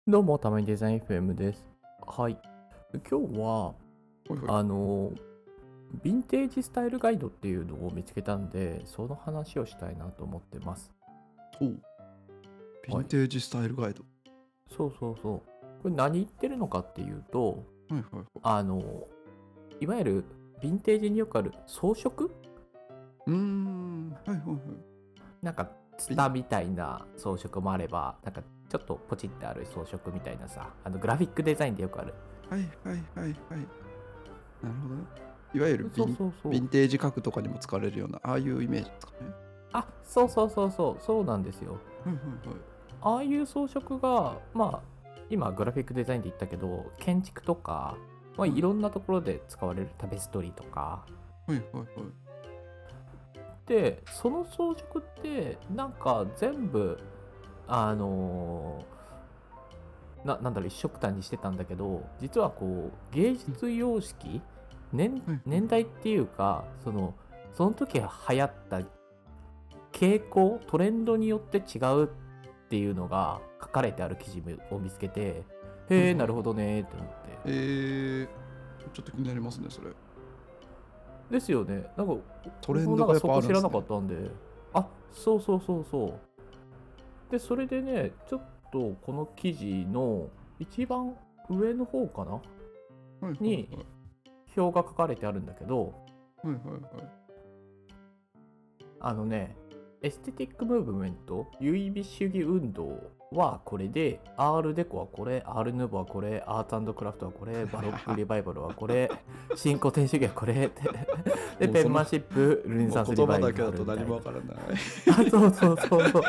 どうも、たまにデザイン FM です。はい。今日は、 はいはい。 あの、ヴィンテージスタイルガイドっていうのを見つけたんで、その話をしたいなと思ってます。 おう、ヴィはい。 ンテージスタイルガイド。 そうそうそう。これ何言ってるのかっていうと、 はいはいはい。 あの、いわゆるヴィンテージによくある装飾はいはいはい。 なんか、ツタみたいな装飾もあれば、なんか、ちょっとポチってある装飾みたいなさ、グラフィックデザインでよくある。 はいはいはいはい。なるほどね。いわゆるそうそうそう。 ヴィンテージ家具とかにも使われるような、ああいうイメージですかね。 あ、そうそうそうそう、そうなんですよ。 はいはいはい。 ああいう装飾が、今グラフィックデザインで言ったけど、建築とか、いろんなところで使われるタペストリーとか。 はいはいはい。 で、その装飾って、なんか全部、あのなんだろう、一緒くたにしてたんだけど、実はこう、芸うん、 術様式、 はいはい。 年代っていうか、その時流行った傾向、トレンドによって違うっていうのが書かれてある記事を見つけて、へえ、 はいはいはい。 なるほどねって思って。 ちょっと気になりますね、それ。 ですよね。なんか、 トレ僕もなんかンドがやっぱあそこ知らなかるんですね。 ったんで、あ、そうそうそうそう。で、それでね、ちょっとこの記事の一番上の方かなはいはいにはい。 表が書かれてあるんだけど、 はいはいはい。 あのね、エステティックムーブメント、優位美主義運動はこれで、アールデコはこれ、アールヌーボーはこれ、アートクラフトはこれ、バロックリバイバルはこれ、新古典主義はこれってで、 もうその、 ペンマンシップ、ルネもうサンスリバイ言葉だけだバルみたいな。 と何もわからない。 あ、そうそうそうそう。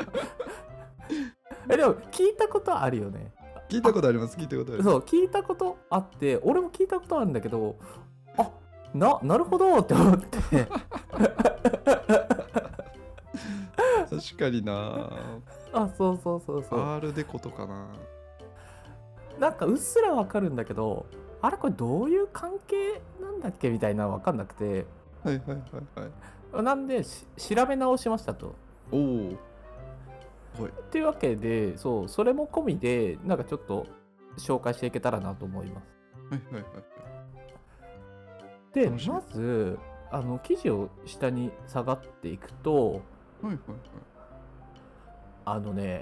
でも、聞いたことあるよね。 聞いたあ、 ことあります、聞いたことあります。 そう、聞いたことあって、俺も聞いたことあるんだけど、あ、なるほどって思って。 確かにな。 あ、そうそうそうそう。 アールデコとかな。 なんかうっすらわかるんだけど、あれこれどういう関係なんだっけみたいなのわかんなくて、 はいはいはいはい。 なんで調べ直しましたと。 おお、はい。 っていうわけで、そう、それも込みで、なんかちょっと紹介していけたらなと思います。 はいはいはいはい。 で、 楽しみ。 まず、記事を下に下がっていくと、 はいはいはい。 あのね、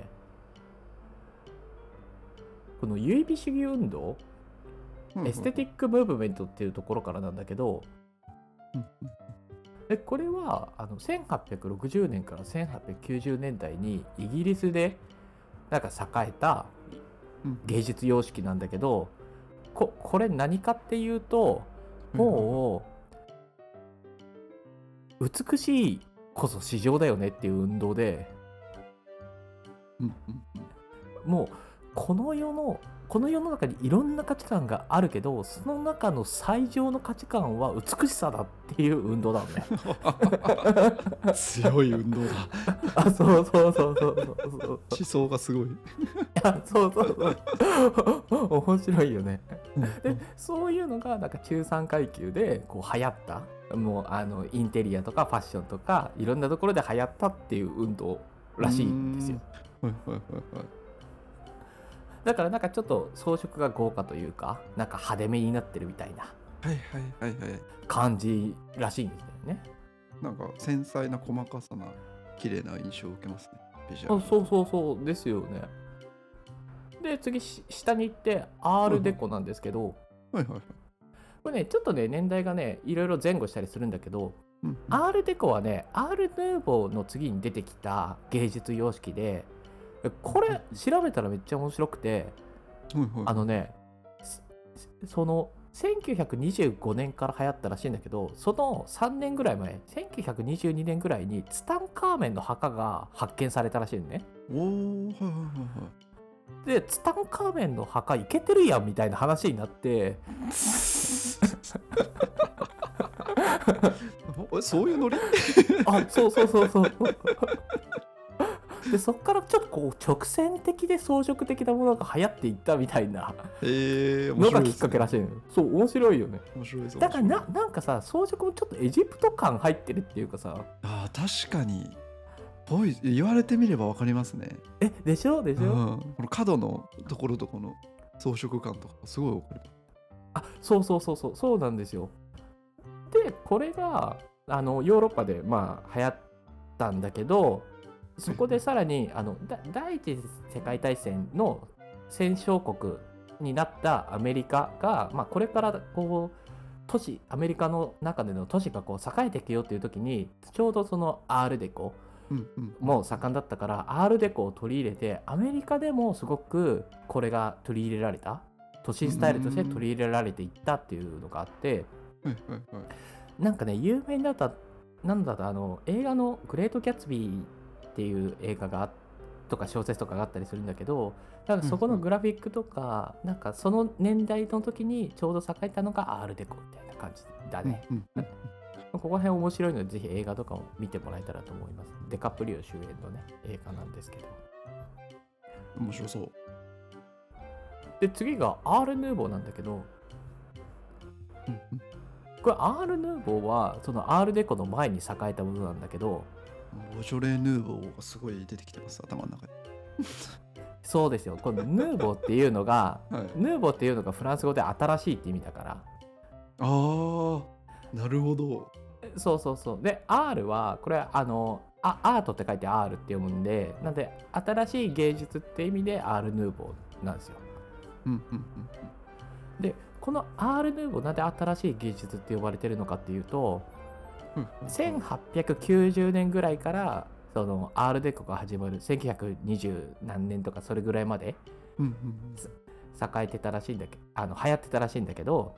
この優位美主義運動、 はいはいはい。 エステティックムーブメントっていうところからなんだけど、 うんでこれは1860年から1890年代にイギリスでなんか栄えたうんうん。 芸術様式なんだけど、これ何かっていうと、 はいはいはい。 もう美しいこそ市場だよねっていう運動で、 うんうんうん。 もうこの世のこの世の中にいろんな価値観があるけど、その中の最上の価値観は美しさだっていう運動なのね。 強い運動だ。 あ、そうそうそうそうそうそうそう。 思想がすごい。 や、そうそうそう。面白いよね。で、 うんうん。 そういうのがなんか中産階級でこう流行った。もうインテリアとかファッションとかいろんなところで流行ったっていう運動うーらしいんですよ。 ん。はいはいはいはい。 だからなんかちょっと装飾が豪華というか、なんか派手めになってるみたいなはいはいはいはい。 感じらしいんですよね。 なんか繊細な細かさな綺麗な印象を受けますね。ビジュアあ、 ル。 そうそうそうですよね。で、次下に行ってアーはいはい。 ルデコなんですけど、 はいはいはい。 これね、ちょっとね、年代がね、いろいろ前後したりするんだけど、 うんうん。 アールデコはね、アールヌーボーの次に出てきた芸術様式で、これうんうん。 調べたらめっちゃ面白くて、 はいはいはい。 あのね、その1925年から流行ったらしいんだけど、その3年ぐらい前、1922年ぐらいにツタンカーメンの墓が発見されたらしいのね。 おお、はいはいはいはい。 で、ツタンカーメンの墓いけてるやんみたいな話になって、 そういうノリ？ あ、そうそうそうそう。で、そっからちょっとこう直線的で装飾的なものが流行っていったみたいな面のがきっ白いですね。 かけらしいの。そう、面白いよね。 面白いですだから面白い。 なんかさ、装飾もちょっとエジプト感入ってるっていうかさ、 ああ、確かに。 ぽい、言われてみればわかりますね。 でしょでしょ、 この角のところとこの装飾感とかすごいわかります。 そうなんですよ。でこれがヨーロッパでまあ流行ったんだけど、そこでさらに第一次世界大戦の戦勝国になったアメリカが、まあ、これからこうアメリカの中での都市がこう栄えていくよっていう時に、ちょうどそのアールデコもう盛んだったから、アールデコを取り入れて、アメリカでもすごくこれが取り入れられた、都市スタイルとして取り入れられていったっていうのがあって、なんかね、有名だったなんだ映画のグレート・ギャツビーっていう映画がとか小説とかがあったりするんだけど、なんかそこのグラフィックとか、なんかその年代の時にちょうど栄えたのがアールデコみたいな感じだね。ここら辺面白いので、ぜひ映画とかを見てもらえたらと思います。デカプリオ主演のね、映画なんですけど。 面白そう。 で、次がアール・ヌーボーなんだけど、これアール・ヌーボーはそのアールデコの前に栄えたものなんだけど、 ボジョレ・ヌーボーがすごい出てきてます、頭の中で。 そうですよ。このヌーボーっていうのが、 はい、 ヌーボーっていうのがフランス語で新しいって意味だから。 なるほど。 そう。で、R は、これアートって書いて R って読むんで、なんで、新しい芸術って意味で R ヌーボーなんですよ。で、この R ヌーボーなんで新しい芸術って呼ばれてるのかっていうと、1890年ぐらいからそのアールデコが始まる1920何年とかそれぐらいまで栄えてたらしいんだけど、流行ってたらしいんだけど、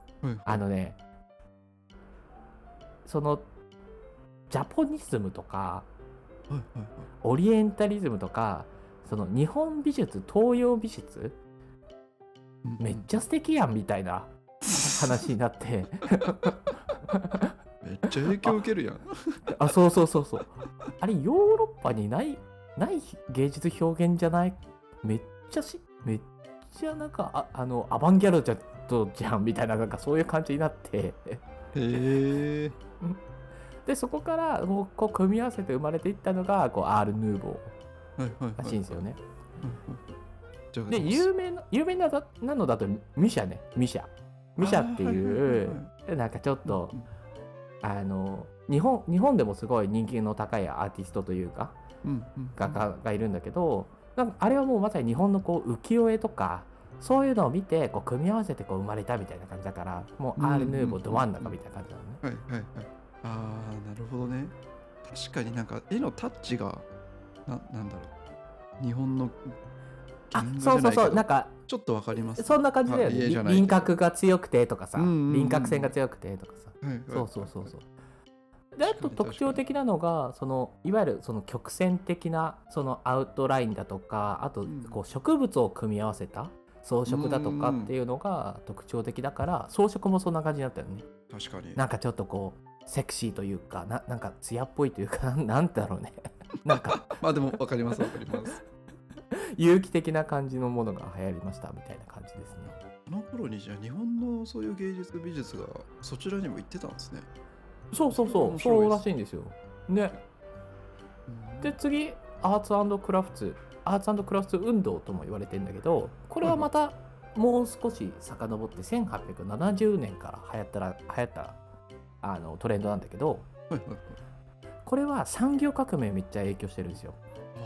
そのジャポニズムとか、オリエンタリズムとか、その日本美術、東洋美術、めっちゃ素敵やんみたいな話になってめっちゃ影響受けるやん。 そう。あれヨーロッパにない芸術表現じゃない？めっちゃなんかアバンギャルドじゃんみたいな、なんかそういう感じになってへでそこからこう組み合わせて生まれていったのがこうアール・ヌーボーらしいんですよね。で有名なのだとミシャっていうなんかちょっと日本でもすごい人気の高いアーティストというか画家がいるんだけど、なんかあれはもうまさに日本のこう浮世絵とかそういうのを見てこう組み合わせてこう生まれたみたいな感じだから、もうアール・ヌーボーど真ん中みたいな感じなのね。 なるほどね。確かになんか絵のタッチがなんだろう、日本のそうなんかちょっとわかります。 そんな感じだよね。輪郭が強くてとかさ、輪郭線が強くてとかさ、そうで、あと特徴的なのがそのいわゆるその曲線的なそのアウトラインだとか、あとこう植物を組み合わせた装飾だとかっていうのが特徴的だから、装飾もそんな感じだったよね。 確かに。 なんかちょっとこうセクシーというか、なんか艶っぽいというか、なんだろうねなんかまあでもわかります有機的な感じのものが流行りましたみたいな感じですね。 この頃にじゃあ日本のそういう芸術美術がそちらにも行ってたんですね。 そうらしいんですよね。で次アーツ&クラフト運動とも言われてるんだけど、これはまたもう少し遡って1870年から流行ったトレンドなんだけど、これは産業革命めっちゃ影響してるんですよ。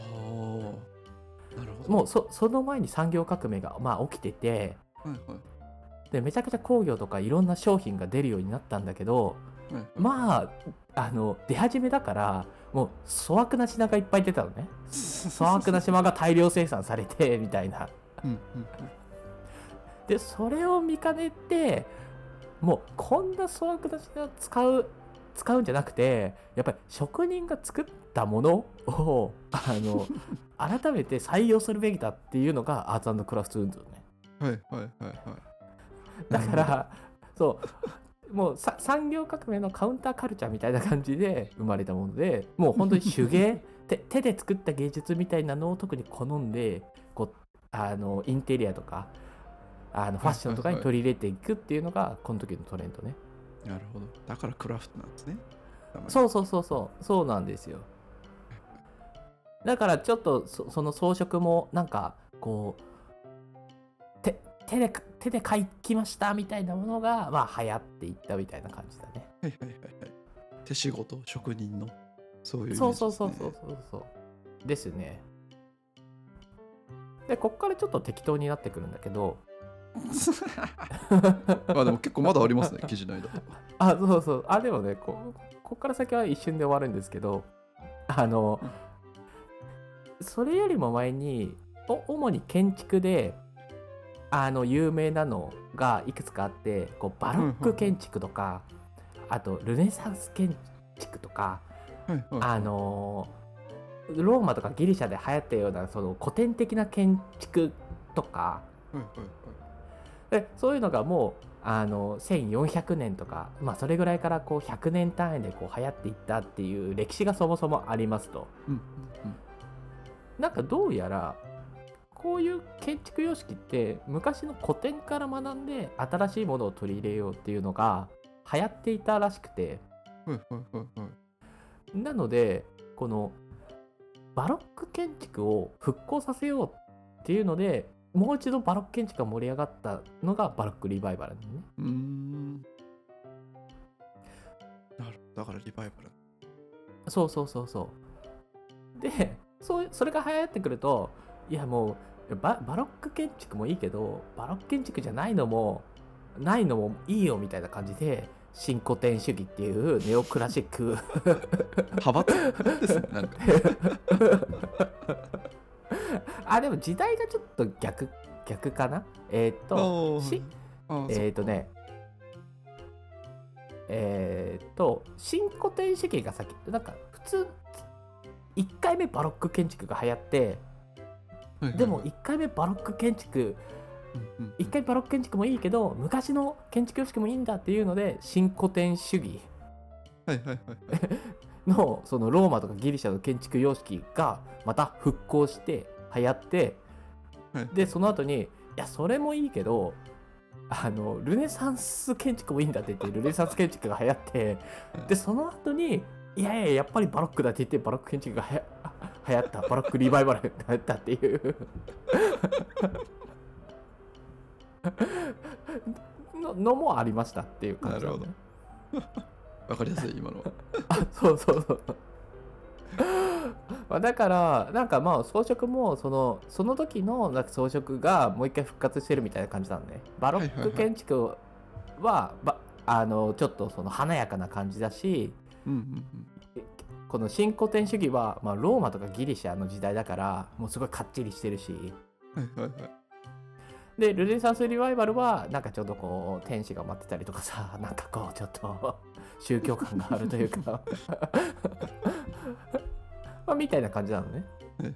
なるほど。 もうその前に産業革命が起きてて、でめちゃくちゃ工業とかいろんな商品が出るようになったんだけど、出始めだからもう粗悪な品がいっぱい出たのね。粗悪な品が大量生産されてみたいなでそれを見かねて、もうこんな粗悪な品を使うんじゃなくて、やっぱり職人が作ったものを改めて採用するべきだっていうのがアーツ&クラフト運動ね。だからもう産業革命のカウンターカルチャーみたいな感じで生まれたもので、もう本当に手芸手で作った芸術みたいなのを特に好んでこうインテリアとかファッションとかに取り入れていくっていうのがこの時のトレンドね。 なるほど。だからクラフトなんですね。 そうなんですよ。 だからちょっとその装飾もなんかこう手で描きましたみたいなものがまあ流行っていったみたいな感じだね。 はいはいはいはい。手仕事、職人の、そういうイメそうージですね。 そうですね。でこっからちょっと適当になってくるんだけどまあでも結構まだありますね、記事内だと。 あ、そうそう。あ、でもね、こっから先は一瞬で終わるんですけど、それよりも前に、主に建築で、有名なのがいくつかあって、こうバロック建築とか、あとルネサンス建築とか、 はいはいはい。 ローマとかギリシャで流行ったようなその古典的な建築とか、 はいはいはい。 でそういうのがもう1400年とか、まあ、それぐらいからこう100年単位でこう流行っていったっていう歴史がそもそもありますと。 うんうんなんかどうやらこういう建築様式って昔の古典から学んで新しいものを取り入れようっていうのが流行っていたらしくて、 うん。はいはいはいはい。 なのでこのバロック建築を復興させようっていうのでもう一度バロック建築が盛り上がったのがバロックリバイバルなんね。 なるほど。だからリバイバル。 そうでそれが流行ってくると、いやもうバロック建築もいいけどバロック建築じゃないのもいいよみたいな感じで新古典主義っていうネオクラシック派閥ですね、なんか。 あ、でも時代がちょっと逆かな。新古典主義が先、なんか普通1回目バロック建築が流行って、でも1回目バロック建築1回バロック建築もいいけど昔の建築様式もいいんだっていうので新古典主義のそのローマとかギリシャの建築様式がまた復興して流行って、でその後にいやそれもいいけどルネサンス建築もいいんだって言ってルネサンス建築が流行って、でその後にいややっぱりバロックだって言ってバロック建築が流行ったバロックリバイバルが流行ったっていうのもありましたっていう感じだね。 なるほど。わかりやすい今のは。 そうまあだからなんかまあ装飾もその時のなんか装飾がもう一回復活してるみたいな感じなのね。バロック建築はちょっとその華やかな感じだし、この新古典主義は、まあ、ローマとかギリシャの時代だからもうすごいかっちりしてるし、でルネサンスリバイバルはなんかちょっとこう天使が待ってたりとかさ、なんかこうちょっと宗教感があるというかまあみたいな感じなのね。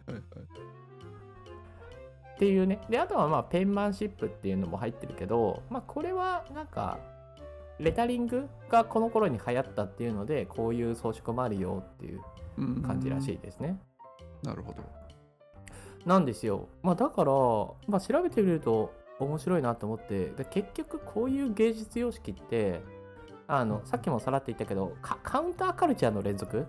っていうね。であとはまあペンマンシップっていうのも入ってるけど、まあこれはなんかレタリングがこの頃に流行ったっていうのでこういう装飾もあるよっていう感じらしいですね。 なるほど。 なんですよ。まあだから、まあ、調べてみると面白いなと思って、で結局こういう芸術様式ってさっきもさらって言ったけどカウンターカルチャーの連続。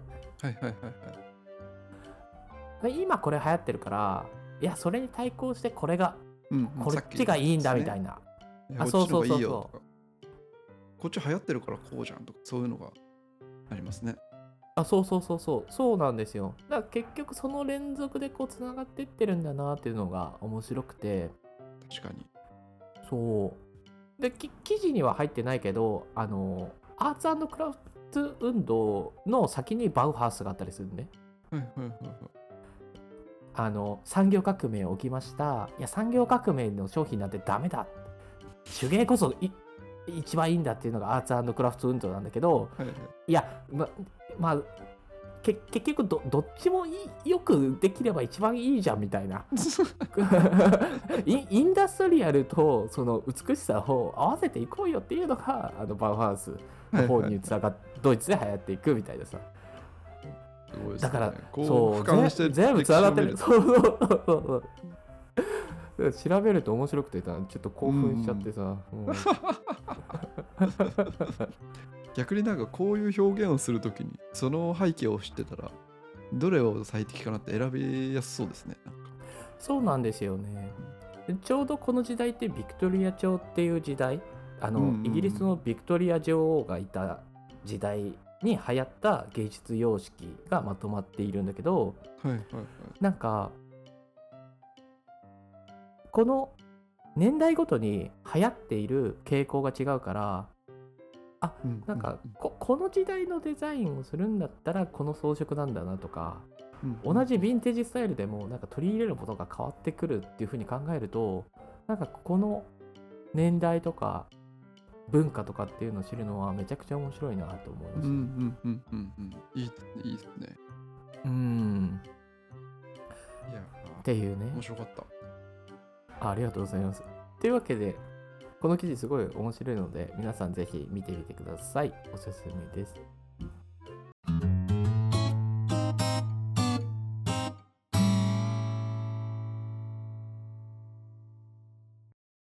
今これ流行ってるからいやそれに対抗してこれが、こっちがいいんだみたいな。そうこっち流行ってるからこうじゃんとかそういうのがありますね。 そうなんですよ。だから結局その連続でこうつながっていってるんだなっていうのが面白くて。 確かに。 そうで記事には入ってないけどアーツ&クラフト運動の先にバウハウスがあったりするね。産業革命起きました。いや産業革命の商品なんてダメだ、手芸こそ一番いいんだっていうのがアーツ&クラフト運動なんだけど、いやまあ結局どっちもよくできれば一番いいじゃんみたいなインダストリアルとその美しさを合わせていこうよっていうのがバウハウスの方につながってドイツで流行っていくみたいなさ。だからそう全部つながってる。そう調べると面白くてさちょっと興奮しちゃってさ、 逆になんかこういう表現をするときにその背景を知ってたらどれを最適かなって選びやすそうですね。なんかそうなんですよね。でちょうどこの時代ってビクトリア朝っていう時代、イギリスのビクトリア女王がいた時代に流行った芸術様式がまとまっているんだけど、 はいはいはい。 なんかこの年代ごとに流行っている傾向が違うから、なんかこの時代のデザインをするんだったらこの装飾なんだなとか、同じヴィンテージスタイルでもなんか取り入れるものが変わってくるっていう風に考えると、なんかこの年代とか文化とかっていうのを知るのはめちゃくちゃ面白いなと思います。 いいですね、いいですね。いやっていうね。 面白かった。 ありがとうございます。というわけで、この記事すごい面白いので、皆さんぜひ見てみてください。おすすめです。